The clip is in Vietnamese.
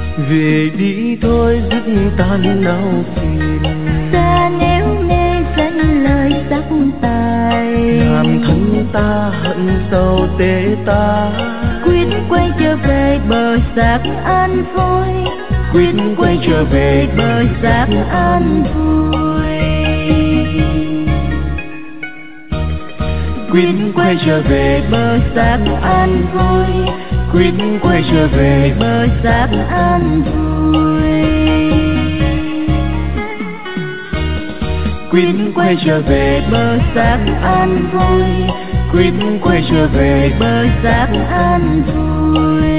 Về đi thôi dứt tan não phiền, xa nếu mê danh lời sắc tài. làm thân ta hận sầu tê ta, Quyết quay trở về bờ xác an vui, quyết quay trở về bờ xác an vui. quyết quay trở về Bờ xác an vui, quyết quay trở về bờ xác an vui. quyết quay trở về Bờ xác an vui, quyết quay trở về bờ xác an vui.